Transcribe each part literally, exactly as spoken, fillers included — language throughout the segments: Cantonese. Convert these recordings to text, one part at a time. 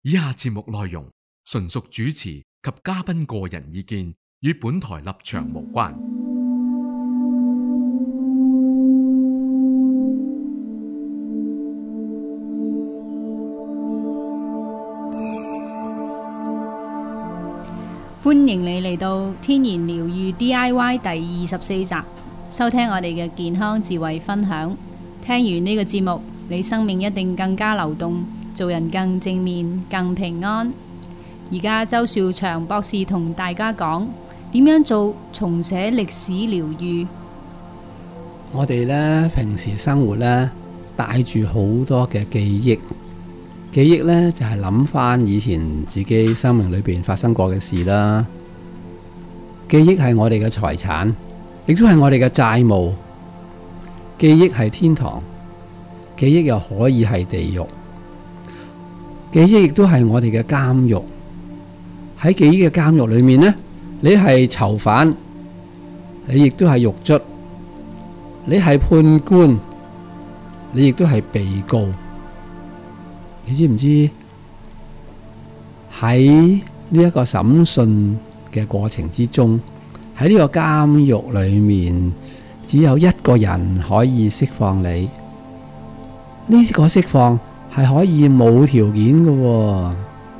以下節目內容純屬主持及嘉賓個人意見，與本台立場無關。 歡迎你嚟到天然療癒 D I Y 第二十四集，收聽我哋嘅健康智慧分享。聽完呢個節目，你生命一定更加流動，做人更正面、更平安。而家周兆祥博士同大家講點樣做重寫歷史療癒。 我哋呢平時生活呢帶住好多嘅記憶，記憶呢就係諗翻以前自己生命裏邊發生過嘅事啦。記憶係我哋嘅財產，亦都係我哋嘅債務。記憶係天堂，記憶又可以係地獄。記憶亦都係我哋嘅監獄。喺記憶嘅監獄裏面呢，你係囚犯，你亦都係獄卒，你係判官，你亦都係被告。你知唔知喺呢一個審訊嘅過程之中，喺呢個監獄裏面，只有一個人可以釋放你。呢個釋放係可以冇條件嘅喎。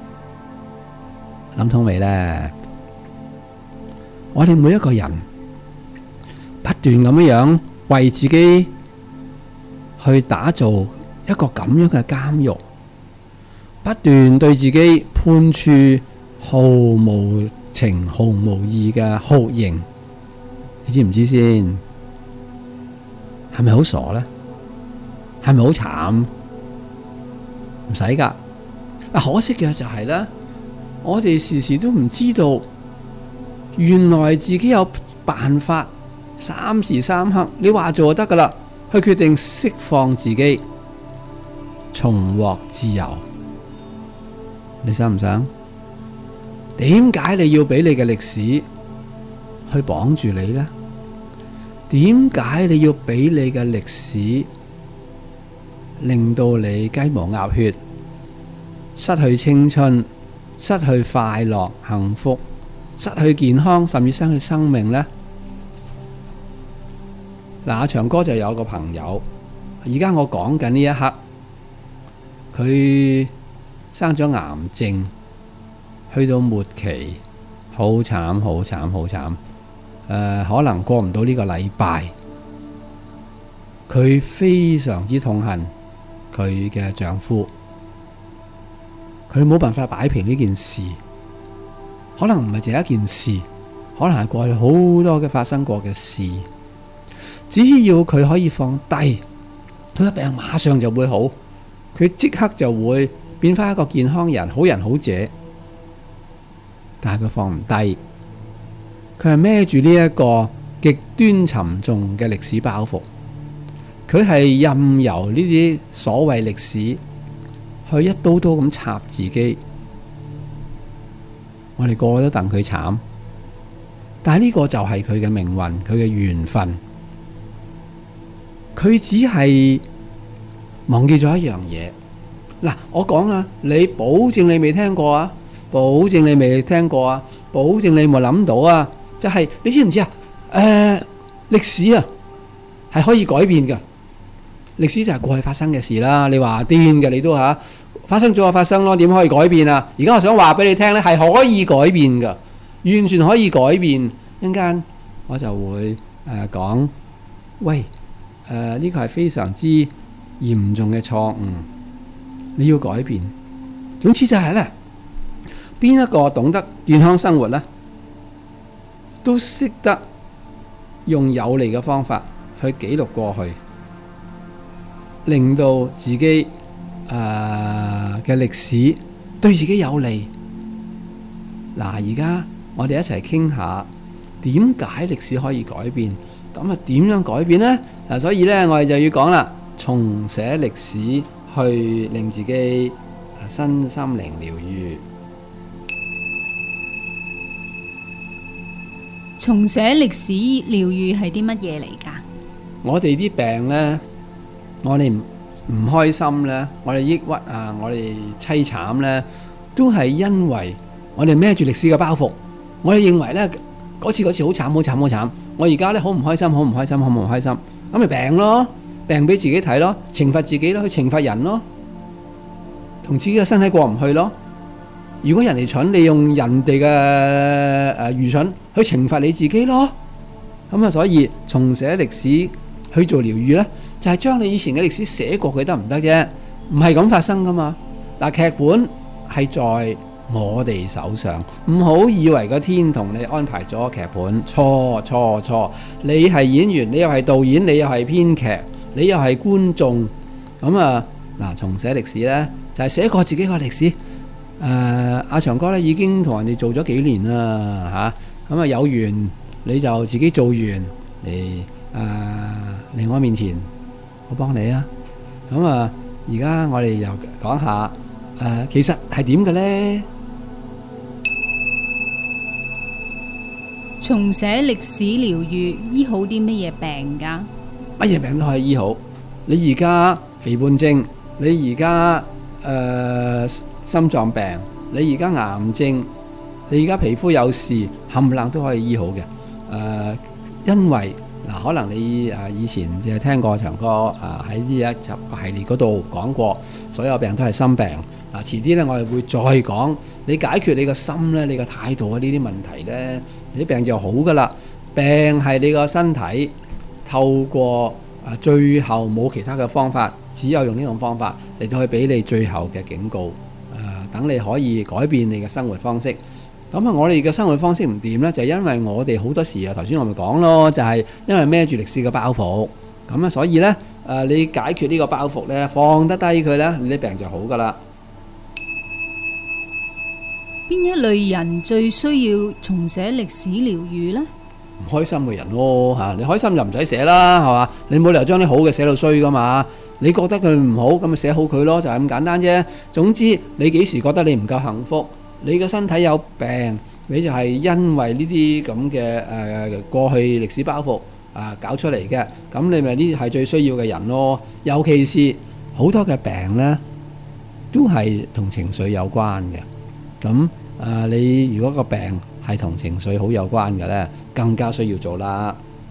諗通未呢？我哋每一個人不斷咁樣樣為自己去打造一個咁樣嘅監獄，不斷對自己判處毫無情毫無義嘅酷刑。你知唔知先？係咪好傻呢？係咪好慘？唔使噶。啊，可惜嘅就係咧，我哋時時都唔知道，原來自己有辦法，三時三刻你話做就得噶啦，去決定釋放自己，重獲自由。你想唔想？點解你要俾你嘅歷史去綁住你呢？點解你要俾你嘅歷史令到你雞毛鴨血，失去青春，失去快樂幸福，失去健康，甚至失去生命呢？嗱，阿長哥就有個朋友，而家我講緊呢一刻，佢生咗癌症，去到末期，好慘好慘好慘。誒、呃，可能過唔到呢個禮拜，佢非常之痛恨佢嘅丈夫，佢冇辦法擺平呢件事。可能唔係淨係一件事，可能係過去好多嘅發生過嘅事。只要佢可以放低，佢嘅病馬上就會好，佢即刻就會變翻一個健康人，好人好姐。但係佢放唔低。佢係孭住呢一個極端沉重嘅歷史包袱，佢係任由呢啲所謂歷史去一刀刀咁插自己。我哋個個都戥佢慘，但係呢個就係佢嘅命運，佢嘅緣分。佢只係忘記咗一樣嘢。嗱，我講啊，你保證你未聽過啊，保證你未聽過啊，保證你冇諗到啊。就係、是、你知唔知啊？誒、呃，歷史啊係可以改變嘅。歷史就係過去發生嘅事啦。你話癲嘅，你都吓、啊、發生咗就發生咯，點可以改變啊？而家我想話俾你聽咧，係可以改變嘅，完全可以改變。一陣間我就會誒講、呃，喂，誒、呃、呢、這個係非常之嚴重嘅錯誤，你要改變。總之就係咧，邊一個懂得健康生活咧，都識得用有利嘅方法去記錄過去，令到自己誒嘅歷史對自己有利。嗱，而家我哋一齊傾下點解歷史可以改變，咁啊點樣改變呢？嗱，所以呢，我哋就要講啦，重寫歷史去令自己身心靈療癒。 重寫歷史療癒係啲乜嘢嚟㗎？ 我哋啲病呢，我哋唔唔開心呢，我哋抑鬱啊，我哋凄慘呢， 都係因為我哋孭住歷史嘅包袱，我哋認為呢嗰次嗰次好慘好慘好慘，我而家呢好唔開心好唔開心好唔開心，咁咪病咯，病俾自己睇咯，懲罰自己咯，去懲罰人咯，同自己嘅身體過唔去咯。如果人哋蠢，你用人哋嘅誒愚蠢去懲罰你自己咯。咁啊，所以重寫歷史去做療愈呢，就係將你以前嘅歷史寫過佢得唔得啫？唔係咁發生噶嘛。嗱，劇本係在我哋手上，唔好以為個天同你安排咗劇本，錯錯錯。你係演員，你又係導演，你又係編劇，你又係觀眾。咁啊，嗱，重寫歷史呢，就係寫過自己個歷史。誒、呃、阿長哥咧已經同人哋做咗幾年啦嚇，咁啊有緣你就自己做完嚟誒嚟我面前，我幫你啊。咁啊而家我哋又講下誒、呃、其實係點嘅呢？ 重寫歷史療愈醫好啲乜嘢病㗎？ 乜嘢病都可以醫好。你而家肥胖症，你而家誒心臟病，你而家癌症，你而家皮膚有事，冚唪唥都可以醫好嘅。誒、呃，因為嗱、呃，可能你誒、呃、以前就係聽過長哥誒喺呢一集系列嗰度講過，所有病都係心病。嗱、呃，遲啲咧我哋會再講，你解決你個心咧，你個態度啊呢啲問題咧，你啲病就好噶啦。病係你個身體透過誒、呃、最後冇其他嘅方法，只有用呢種方法嚟到去俾你最後嘅警告。等你可以改變你嘅生活方式。咁啊，我哋嘅生活方式唔掂呢，就係因為我哋好多時啊，頭先我咪講咯，就係因為孭住歷史嘅包袱。咁啊，所以呢，誒，你解決呢個包袱呢，放得低佢呢，你啲病就好噶啦。 邊一類人最需要重寫歷史療愈呢？ 唔開心嘅人咯嚇，你開心就唔使寫啦，係嘛？你冇理由將啲好嘅寫到衰噶嘛。你覺得佢唔好，咁咪寫好佢咯，就係咁簡單啫。總之你幾時覺得你唔夠幸福，你個身體有病，你就係因為呢啲咁嘅誒過去歷史包袱啊搞出嚟嘅，咁你咪呢啲係最需要嘅人咯。尤其是好多嘅病呢，都係同情緒有關嘅。咁啊，你如果個病係同情緒好有關嘅呢，更加需要做啦。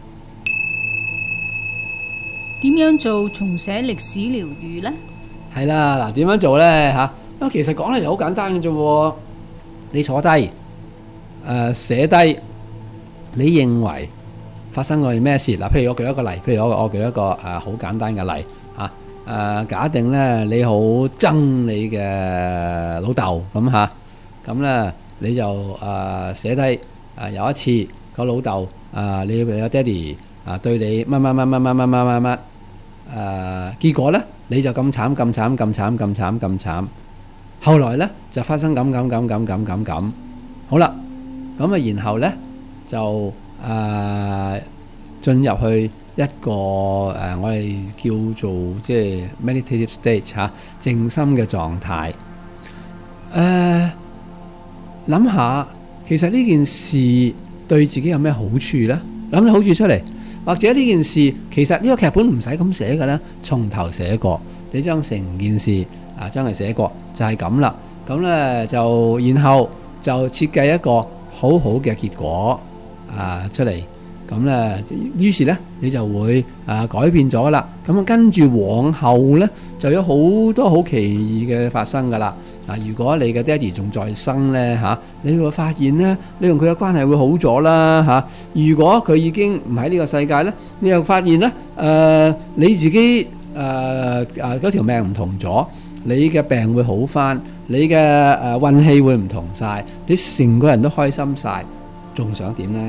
點樣做重寫歷史療愈呢？ 係啦，嗱，點樣做呢？嚇？啊，其實講嚟就好簡單嘅啫喎。你坐低，誒、呃、寫低你認為發生過咩事嗱？譬如我舉一個例，譬如我我舉一個誒好、呃、簡單嘅例嚇。誒、呃、假定咧你好憎你嘅老豆咁嚇，咁咧你就誒、呃、寫低誒、呃、有一次個老豆誒你有爹哋啊對你乜乜乜乜乜乜乜乜乜誒，結果咧你就咁慘咁慘咁慘咁慘咁慘，後來咧就發生咁咁咁咁咁咁咁，好啦，咁啊然後咧就誒進入去一個誒我哋叫做即係 meditative state 嚇靜心嘅狀態。誒諗下其實呢件事對自己有咩好處咧？諗啲好處出嚟。或者呢件事其實呢個劇本唔使咁寫嘅咧，從頭寫過，你將成件事啊將佢寫過就係咁啦。咁咧就然後就設計一個好好嘅結果啊出嚟。咁咧於是咧你就會啊改變咗啦。咁啊跟住往後咧就有好多好奇異嘅發生噶啦。嗱，如果你嘅爹哋仲在生咧嚇，你會發現咧，你同佢嘅關係會好咗啦嚇。如果佢已經唔喺呢個世界咧，你又發現咧，誒你自己誒誒嗰條命唔同咗，你嘅病會好返，你嘅誒運氣會唔同晒，你成個人都開心晒，仲想點咧？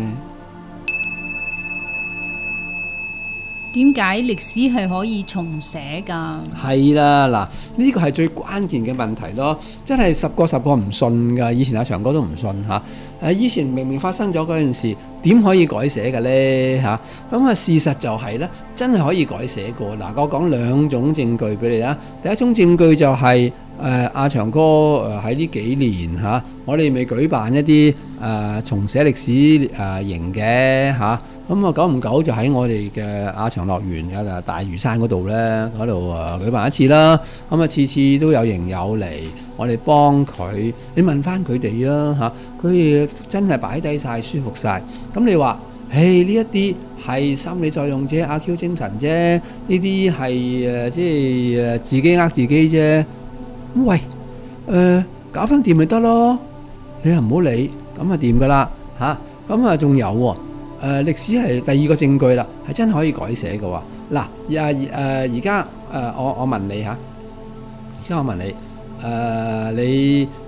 點解歷史係可以重寫㗎？ 係啦，嗱，呢個係最關鍵嘅問題咯，真係十個十個唔信㗎。以前阿長哥都唔信嚇。誒，以前明明發生咗嗰件事， 點可以改寫嘅呢？嚇？咁啊，事實就係呢，真係可以改寫過。嗱，我講兩種證據俾你啊。第一種證據就係誒阿長哥誒喺呢幾年嚇、啊，我哋未舉辦一啲誒、呃、重寫歷史誒營嘅嚇。咁啊，久唔久就喺我哋嘅阿長樂園嘅大嶼山嗰度呢，嗰度誒舉辦一次啦。咁啊，次次都有營友嚟，我哋幫佢。你問翻佢哋啊嚇，佢哋真係擺低晒，舒服晒。咁你話，誒呢一啲係心理作用啫，阿 Q 精神啫，呢啲係誒即係誒自己呃自己啫。咁喂，誒、呃、搞翻掂咪得咯？你又唔好理，咁啊掂噶啦嚇。咁啊仲有喎。誒、呃、歷史係第二個證據啦，係真係可以改寫嘅喎。嗱，啊誒而家誒我我問你嚇，先我問你誒、呃、你誒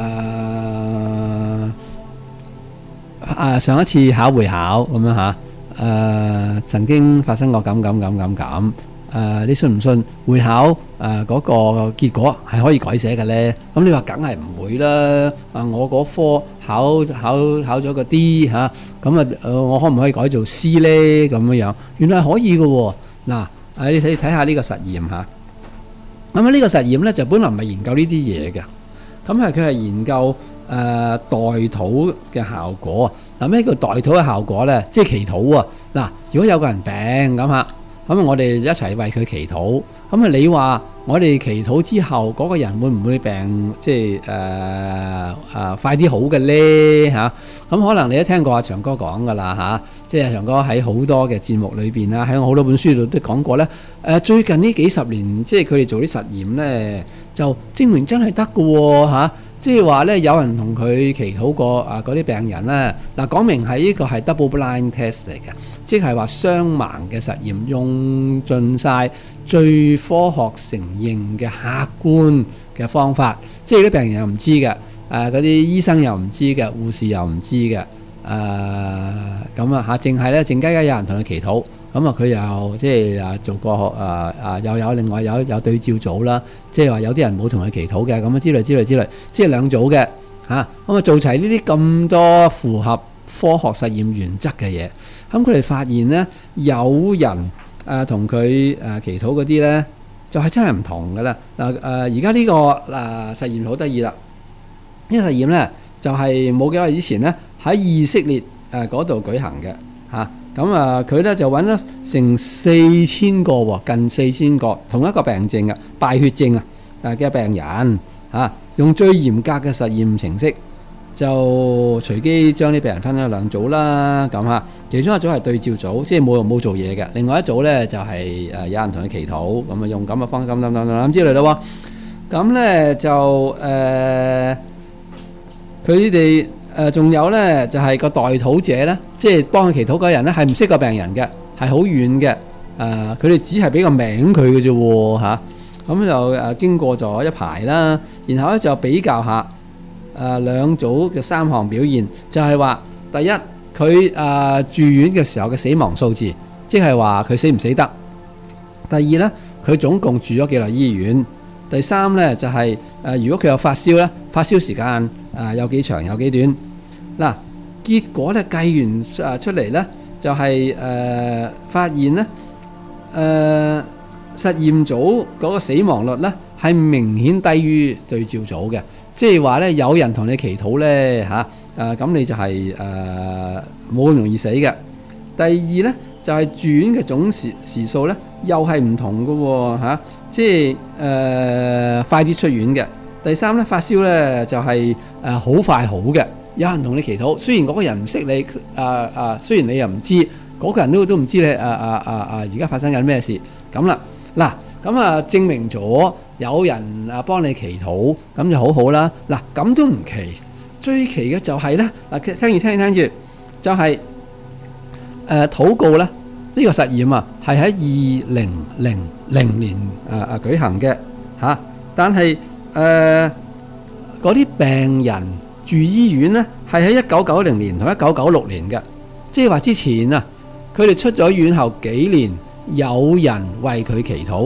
啊、呃、上一次考會考咁樣嚇，誒、呃、曾經發生過咁咁咁咁咁。誒、呃，你信唔信會考誒嗰、呃那個結果係可以改寫嘅呢？咁你話梗係唔會啦。啊，我嗰科考考考咗個 D 嚇，咁啊、呃，我可唔可以改做 C 呢？咁樣樣原來係可以嘅喎。嗱，誒你睇睇下呢個實驗嚇。咁啊，呢個實驗呢，就本來唔係研究呢啲嘢嘅，咁係佢係研究誒、呃、代禱嘅效果。嗱，咩叫代禱嘅效果呢？即係祈禱啊！嗱，如果有個人病咁嚇。咁啊，我哋一齊為佢祈禱。咁啊，你話我哋祈禱之後，嗰、那個人會唔會病？即係誒誒快啲好嘅呢？嚇、啊？咁可能你都聽過阿長哥講噶啦嚇。即係長哥喺好多嘅節目裏邊啦，喺我好多本書度都講過咧。誒、啊，最近呢幾十年，即係佢哋做啲實驗咧，就證明真係得嘅喎嚇。即係話咧，有人同佢祈禱過啊，嗰啲病人咧，嗱講明係呢個係 double blind test 嚟嘅，即係話雙盲嘅實驗，用盡晒最科學承認嘅客觀嘅方法，即係啲病人又唔知嘅，誒嗰啲醫生又唔知嘅，護士又唔知嘅，誒咁啊嚇，淨係咧靜雞雞有人同佢祈禱。咁啊，佢又即係啊做過誒啊，又有另外有有對照組啦，即係話有啲人冇同佢祈禱嘅，咁啊之類之類之類，即係兩組嘅嚇。咁啊做齊呢啲咁多符合科學實驗原則嘅嘢，咁佢哋發現咧，有人誒同佢誒祈禱嗰啲咧，就係、是、真係唔同嘅啦。嗱誒，而家呢個誒、呃、實驗好得意啦，呢、這個實驗咧就係冇幾耐以前咧喺以色列誒嗰度舉行嘅嚇。咁啊，佢咧就揾咗成四千個喎，近四千個同一個病症啊，敗血症啊，誒嘅病人嚇，用最嚴格嘅實驗程式，就隨機將啲病人分咗兩組啦，咁嚇，其中一組係對照組，即係冇冇做嘢嘅，另外一組咧就係誒有人同佢祈禱，咁啊用咁嘅方咁咁咁咁之類咯喎，咁咧就誒佢哋。誒仲、呃、有咧，就係、是、個代禱者咧，即係幫佢祈禱嗰人咧，係唔識個病人嘅，係好遠嘅。誒、呃，佢哋只係俾個名佢嘅啫喎嚇。咁就誒經過咗一排啦，然後咧就比較下誒、呃、兩組嘅三項表現，就係、是、話第一，佢誒、呃、住院嘅時候嘅死亡數字，即係話佢死唔死得。第二咧，佢總共住咗幾耐醫院。第三咧就係、是、誒、呃，如果佢有發燒咧，發燒時間誒、呃、有幾長有幾短？嗱，結果咧計完誒出嚟咧，就係、是、誒、呃、發現咧誒、呃、實驗組嗰個死亡率咧係明顯低於對照組嘅，即係話咧有人同你祈禱咧嚇誒咁你就係誒冇咁容易死嘅。第二咧就係、是、住院嘅總時時數咧又係唔同嘅喎嚇。即係誒、呃、快啲出院嘅。第三咧發燒咧就係誒好快好嘅，有人同你祈禱，雖然嗰個人唔識你，啊、呃、啊，雖然你又唔知，嗰、那個人都都唔知你啊啊啊啊而家發生緊咩事咁啦。嗱咁啊證明咗有人啊幫你祈禱，咁就好好啦。嗱咁都唔奇，最奇嘅就係咧嗱，聽住聽住聽住，就係誒禱告咧。呢個實驗啊，係喺二零零零年啊啊舉行嘅嚇、啊，但係誒嗰啲病人住醫院咧，係喺一九九零年同一九九六年嘅，即係話之前啊，佢哋出咗院後幾年，有人為佢祈禱，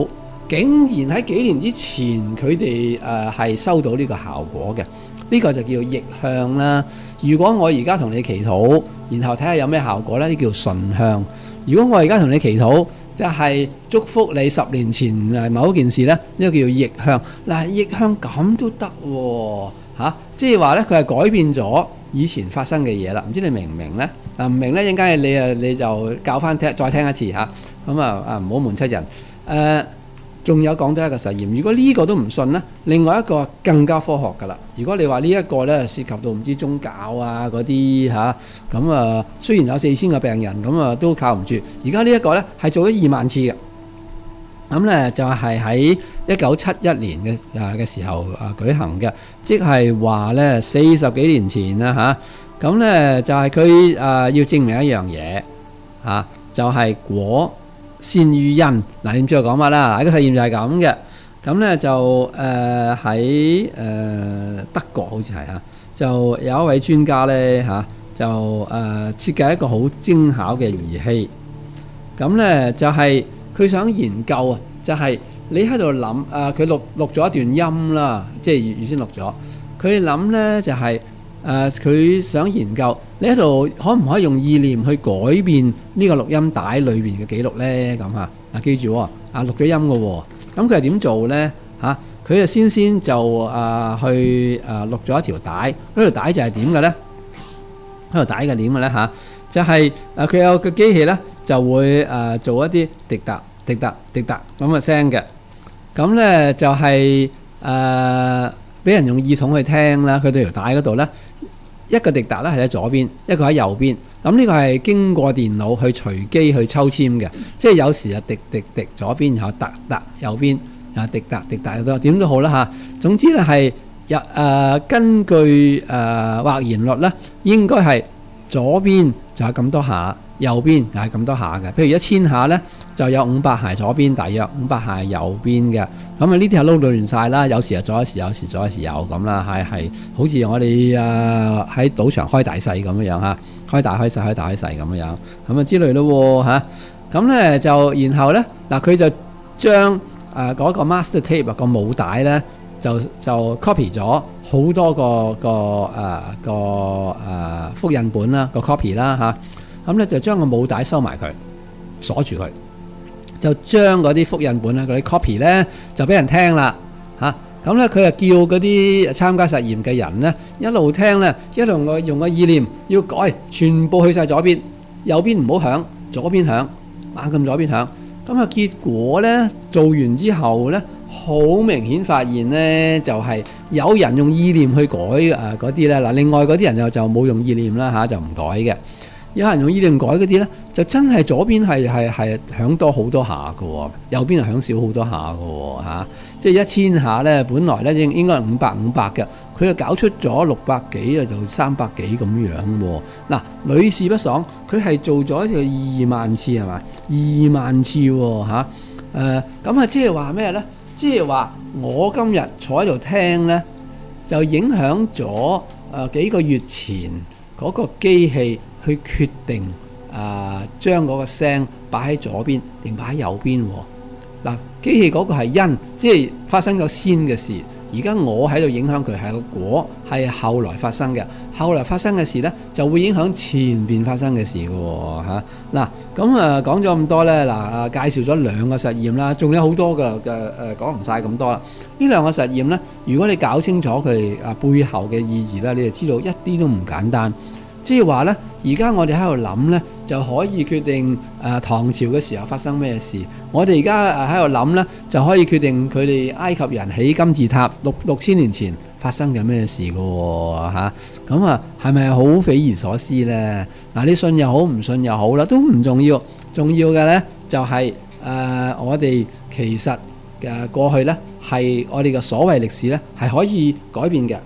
竟然喺幾年之前佢哋誒係收到呢個效果嘅。呢個就叫逆向啦。如果我而家同你祈禱，然後睇下有咩效果呢？呢叫順向。如果我而家同你祈禱，就係祝福你十年前誒某一件事呢，呢個叫逆向。嗱，逆向咁都得喎嚇，即係話呢，佢係改變咗以前發生嘅嘢啦。唔知你明唔明呢？嗱，唔明呢，陣間你誒你就教翻聽，再聽一次嚇。咁啊啊，唔好瞞七人誒。仲有講多一個實驗，如果呢個都唔信呢，另外一個更加科學㗎啦。如果你話呢一個呢涉及到唔知宗教啊嗰啲嚇，咁啊雖然有四千個病人，咁啊都靠唔住。而家呢一個呢係做咗二萬次嘅，咁呢就係喺一九七一年嘅啊嘅時候啊舉行嘅，即係話呢四十幾年前啦嚇。咁呢就係佢啊要證明一樣嘢嚇，就係果先於因。嗱，你唔知我講乜啦？呢個實驗就係咁嘅。咁咧就誒喺誒德國好似係嚇，就有一位專家咧嚇，就誒、呃、設計一個好精巧嘅儀器。咁咧就係、是、佢想研究啊，就係、是、你喺度諗誒，佢錄錄咗一段音啦，即係預預先錄咗。佢諗咧就係、是。誒佢、呃、想研究你喺度可唔可以用意念去改變呢個錄音帶裏邊嘅記錄呢？咁嚇嗱，記住喎，啊錄咗音嘅喎，咁佢係點做呢？嚇，佢就先先就啊、呃、去誒、呃、錄咗一條帶，嗰條帶就係點嘅呢？嗰條帶嘅點嘅呢？嚇、啊，就係誒佢有個機器呢，就會誒、呃、做一啲滴答滴答滴答咁嘅聲嘅，咁呢就係誒俾人用耳筒去聽啦。佢對條帶嗰度呢。一個滴答咧係喺左邊，一個喺右邊。咁呢個係經過電腦去隨機去抽籤嘅，即係有時啊滴滴滴左邊，然後突突右邊，啊滴答滴答都點都好啦嚇。總之咧係入誒根據誒或然率咧，應該係左邊就係咁多下，右邊又係咁多下嘅。譬如一千下咧，就有五百下左邊，大約五百下右邊嘅。咁啊呢啲係撈到亂晒啦，有時係左一時，有時左一時有咁啦，係係好似我哋誒喺賭場開大細咁樣樣嚇，開大開細，開大開細咁樣樣，咁啊之類咯嚇。咁咧就然後咧嗱，佢就將誒嗰個 master tape 個母帶咧，就就 copy 咗好多個個誒個誒複印本啦，個 copy 啦嚇。咁咧就將個母帶收埋佢，鎖住佢。就將嗰啲複印本咧，嗰啲 copy 咧，就俾人聽啦嚇。咁咧佢就叫嗰啲參加實驗嘅人咧，一路聽咧，一路我用個意念要改，全部去晒左邊，右邊唔好響，左邊響，猛咁左邊響。咁啊結果咧做完之後咧，好明顯發現咧，就係、是、有人用意念去改誒嗰啲咧。嗱，另外嗰啲人就就冇用意念啦嚇，就唔改嘅。有人用意念改嗰啲咧，就真係左邊係係係響多好多下嘅喎，右邊係響少好多下嘅喎嚇。即係一千下咧，本來咧應應該係五百五百嘅，佢就搞出咗六百幾啊，就三百幾咁樣喎。嗱，屢試不爽，佢係做咗一個二萬次係嘛？二萬次喎嚇。誒咁啊，即係話咩咧？即係話我今日坐喺度聽咧，就影響咗誒幾個月前嗰個機器。去決定啊，將嗰個聲擺喺左邊定擺喺右邊喎。嗱，機器嗰個係因，即係發生咗先嘅事。而家我喺度影響佢係個果，係後來發生嘅。後來發生嘅事呢，就會影響前邊發生嘅事嘅喎嚇。嗱，咁啊講咗咁多呢，嗱啊介紹咗兩個實驗啦，仲有好多嘅嘅誒講唔晒咁多啦。呢兩個實驗呢，如果你搞清楚佢哋啊背後嘅意義呢，你就知道一啲都唔簡單。即係話呢，而家我哋喺度諗呢，就可以決定誒、呃、唐朝嘅時候發生咩事。我哋而家誒喺度諗呢，就可以決定佢哋埃及人起金字塔六六千年前發生緊咩事嘅喎嚇。咁啊，係咪好匪夷所思呢？嗱、啊，你信又好，唔信又好啦，都唔重要。重要嘅呢，就係、是、誒、呃、我哋其實嘅過去呢，係我哋嘅所謂歷史呢，係可以改變嘅。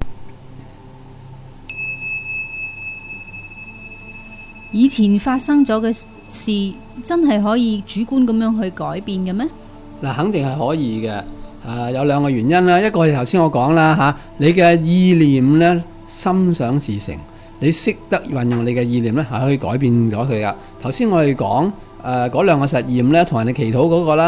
以前發生咗嘅事，真係可以主觀咁樣去改變嘅咩？ 嗱，肯定係可以嘅。誒、呃，有兩個原因啦。一個係頭先我講啦嚇，你嘅意念咧，心想事成，你識得運用你嘅意念咧，係可以改變咗佢噶。頭先我哋講誒嗰兩個實驗咧，同人哋祈禱嗰個啦，同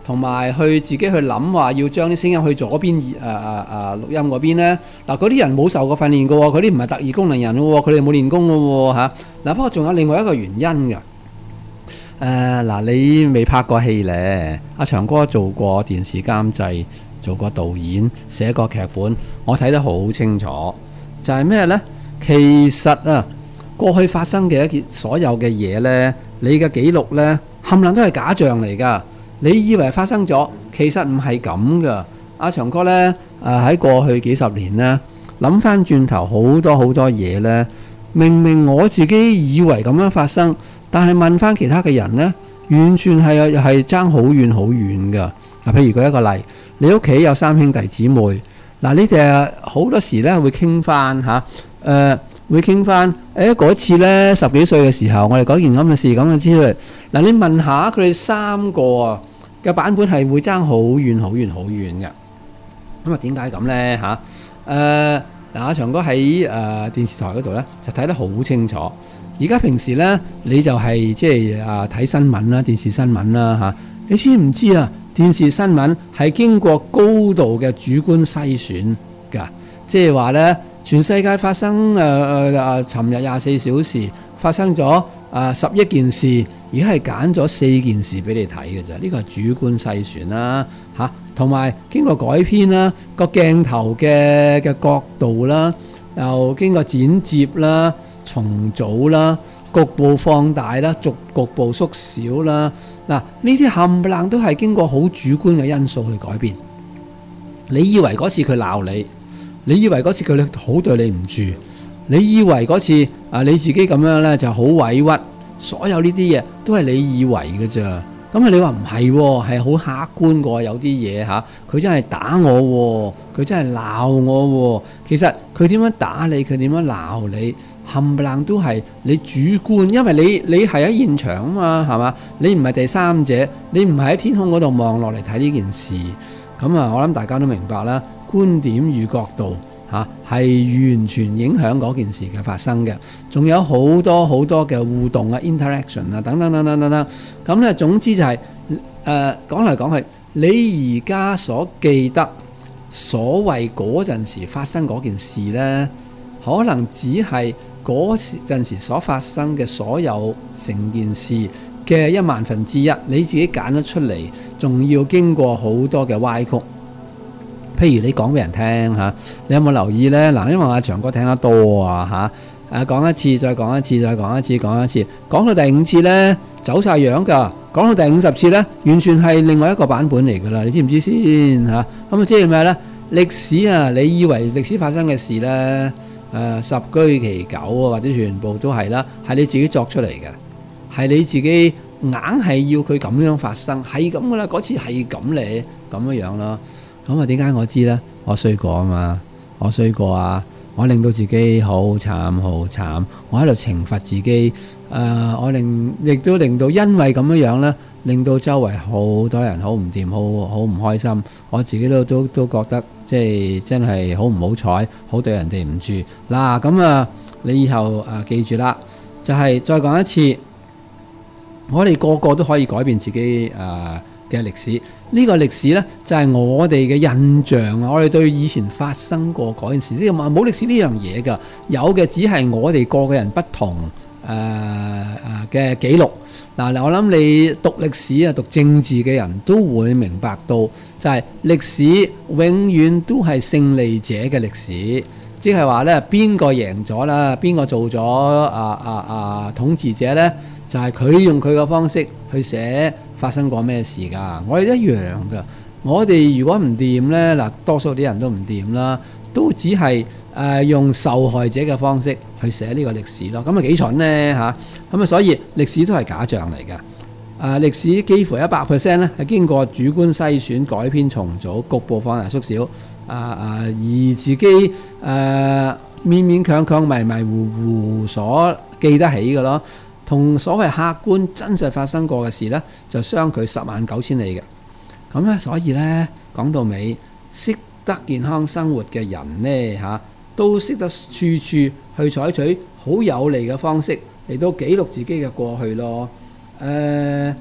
同埋去自己去諗話要將啲聲音去左邊誒誒誒錄音嗰邊咧，嗱嗰啲人冇受過訓練嘅喎，嗰啲唔係特異功能人嘅喎，佢哋冇練功嘅喎嚇。嗱、啊、不過仲有另外一個原因嘅。誒、呃、嗱，你未拍過戲咧？阿長哥做過電視監製，做過導演，寫過劇本，我睇得好清楚。就係咩呢？其實啊，過去發生嘅一件所有嘅嘢呢，你嘅記錄呢，冚唪唥都係假象嚟㗎。你以為發生咗，其實唔係咁㗎。阿長哥呢，誒、呃、喺過去幾十年呢，諗翻轉頭好多好多嘢呢，明明我自己以為咁樣發生。但係問翻其他嘅人呢，完全係係爭好遠好遠㗎。嗱，譬如舉一個例，你屋企有三兄弟姊妹，嗱，你哋好多時咧會傾翻嚇，誒、呃、會傾翻誒嗰次咧十幾歲嘅時候，我哋講件咁嘅事咁嘅之類。嗱，你問下佢哋三個啊嘅版本係會爭好遠好遠好遠嘅。咁啊點解咁咧嚇？誒嗱，阿長哥喺誒、呃、電視台嗰度咧就睇得好清楚。而家平時咧，你就係即係啊睇新聞啦，電視新聞啦嚇。你知唔知啊？電視新聞係經過高度嘅主觀篩選㗎，即係話咧，全世界發生誒誒誒，尋日廿四小時發生咗啊十億件事，而家係揀咗四件事俾你睇嘅啫。呢個係主觀篩選啦嚇，同埋經過改編啦，個鏡頭嘅嘅角度啦，又經過剪接啦。重組啦，局部放大啦，逐局部縮小啦。嗱，呢啲冚唪唥都係經過好主觀嘅因素去改變。你以為嗰次佢鬧你，你以為嗰次佢好對你唔住，你以為嗰次啊你自己咁樣呢就好委屈，所有呢啲嘢都係你以為嘅咋。咁啊你話唔係喎，係好客觀嘅，有啲嘢嚇，佢真係打我喎，佢真係鬧我喎。其實佢點樣打你，佢點樣鬧你，冚唪唥都係你主觀，因為你你係喺現場啊嘛，係嘛？你唔係第三者，你唔係喺天空嗰度望落嚟睇呢件事。咁啊，我諗大家都明白啦，觀點與角度嚇係完全影響嗰件事嘅發生嘅。仲有好多好多嘅互動啊 interaction 啊等等等等等等。咁咧總之就係誒講嚟講去，你而家所記得所謂嗰陣時發生嗰件事咧，可能只係嗰陣時所發生嘅所有成件事嘅一萬分之一，你自己揀咗出嚟，仲要經過好多嘅歪曲。譬如你講俾人聽嚇，你有冇留意呢？嗱，因為阿長哥聽得多啊嚇，誒講一次再講一次再講一次講一次，講到第五次呢，走晒樣㗎，講到第五十次呢，完全係另外一個版本嚟㗎啦，你知唔知先嚇？咁啊即係咩呢？歷史啊，你以為歷史發生嘅事呢？誒、呃、十居其九啊，或者全部都係啦，係你自己作出嚟嘅，係你自己硬係要佢咁樣發生，係咁噶啦，嗰次係咁嚟咁樣樣咯。咁啊點解我知呢？我衰過啊嘛，我衰過啊，我令到自己好慘好慘，我喺度懲罰自己，誒、呃、我令亦都令到因為咁樣樣呢，令到周圍好多人好唔掂，好好唔開心，我自己都都都覺得。即係真係好唔好彩，好對人哋唔住嗱。咁啊，你以後啊記住啦，就係、是、再講一次，我哋個個都可以改變自己啊嘅歷史。呢、這個歷史呢，就係、是、我哋嘅印象啊，我哋對以前發生過嗰件事，即係冇歷史呢樣嘢㗎，有嘅只係我哋個個人不同誒誒嘅記錄。嗱，我諗你讀歷史啊、讀政治嘅人都會明白到，就係歷史永遠都係勝利者嘅歷史，即係話呢，邊個贏咗啦，邊個做咗啊啊啊統治者呢，就係佢用佢嘅方式去寫發生過咩事㗎。我哋一樣㗎，我哋如果唔掂呢，嗱，多數啲人都唔掂啦，都只係誒、呃、用受害者嘅方式去寫呢個歷史咯，咁啊幾蠢呢？嚇，咁啊所以歷史都係假象嚟嘅。誒、呃、歷史幾乎一百 percent 咧係經過主觀篩選、改編、重組、局部放大縮小，啊、呃、啊而自己誒、呃、勉勉強強、迷迷糊糊所記得起嘅咯，同所謂客觀真實發生過嘅事呢，就相距十萬九千里嘅。咁咧所以呢，講到尾，識得健康生活嘅人呢，嚇、啊，都識得處處去採取好有利嘅方式嚟到記錄自己嘅過去咯。誒、呃、誒、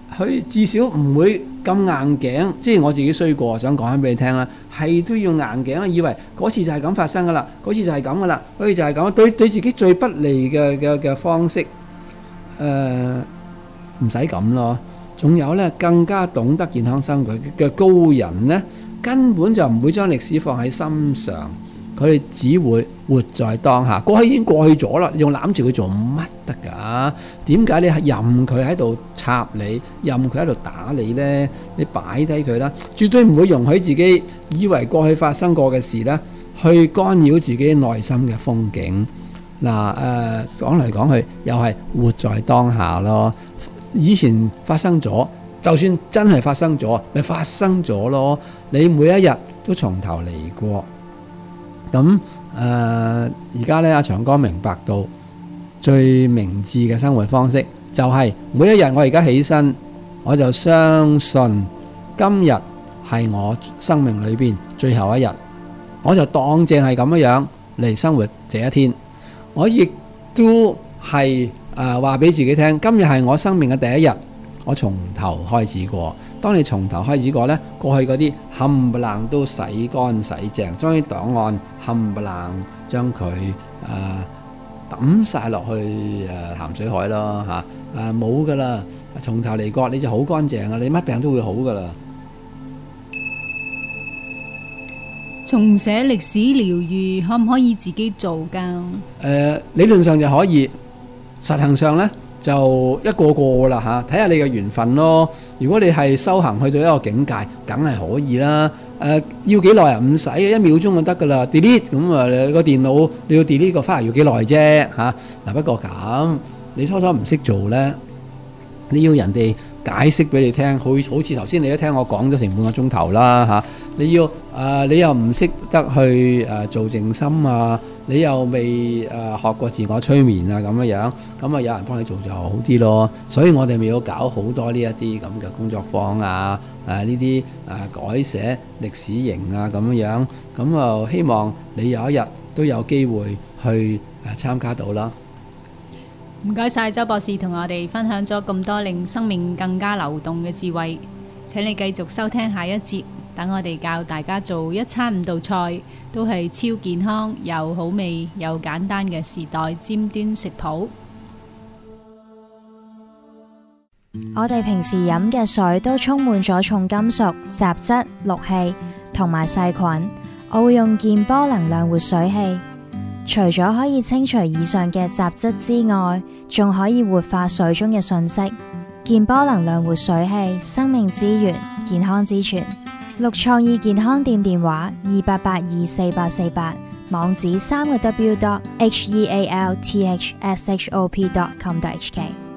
佢至少唔會咁硬頸，即係我自己衰過，想講翻俾你聽啦，係都要硬頸，以為嗰次就係咁發生噶啦，嗰次就係咁噶啦，嗰次就係咁，對對自己最不利嘅嘅嘅方式，誒唔使咁咯。仲有呢，更加懂得健康生活嘅高人呢，根本就唔會將歷史放喺心上，佢哋只會活在當下。過去已經過去咗啦，你仲攬住佢做乜得㗎？點解你係任佢喺度插你，任佢喺度打你呢？你擺低佢啦，絕對唔會容許自己以為過去發生過嘅事呢，去干擾自己內心嘅風景。嗱、呃、誒，講嚟講去又係活在當下咯。以前發生咗，就算真係發生咗，咪發生咗咯。你每一日都從頭嚟過。咁誒，而家咧，阿長哥明白到最明智嘅生活方式，就係每一日我而家起身，我就相信今日係我生命裏邊最後一日，我就當正係咁樣樣嚟生活這一天。我亦都係誒話俾自己聽，今日係我生命嘅第一日，我從頭開始過。當你從頭開始過呢，過去嗰啲冚唪唥都洗乾洗淨，將啲檔案冚唪唥將佢誒抌晒落去誒鹹水海咯嚇，誒冇噶啦，從頭嚟過你就好乾淨啊，你乜病都會好噶啦。 重寫歷史療愈可唔可以自己做㗎？誒、 呃、理論上就可以，實行上呢，就一個個啦嚇，睇下你嘅緣分咯。如果你係修行去到一個境界，梗係可以啦。誒、呃、要幾耐啊？唔使一秒鐘就得噶啦。delete 咁啊，你個電腦你要 delete 個 file 要幾耐啫嚇？嗱、啊、不過咁，你初初唔識做呢，你要人哋解釋俾你聽，好好似頭先你都聽我講咗成半個鐘頭啦嚇。你要誒、呃、你又唔識得去誒、呃、做靜心啊，你又未誒、呃、學過自我催眠啊咁樣樣，咁啊有人幫你做就好啲咯。所以我哋咪要搞好多呢一啲咁嘅工作坊啊，誒呢啲誒改寫歷史營啊咁樣樣，咁啊希望你有一日都有機會去誒參加到啦。 唔該晒周博士同我哋分享咗咁多令生命更加流動嘅智慧，請你繼續收聽下一節，等我哋教大家做一餐五道菜，都係超健康又好味又簡單嘅時代尖端食譜。 我哋平時飲嘅水都充滿咗重金屬、雜質、氯氣同埋細菌，我會用健波能量活水器。除咗可以清除以上嘅雜質之外，仲可以活化水中嘅訊息。健波能量活水器，生命之源，健康之泉。綠創意健康店電話二八八二四八四八，網址三個 w dot h e a l t h s h o p dot com dot h k。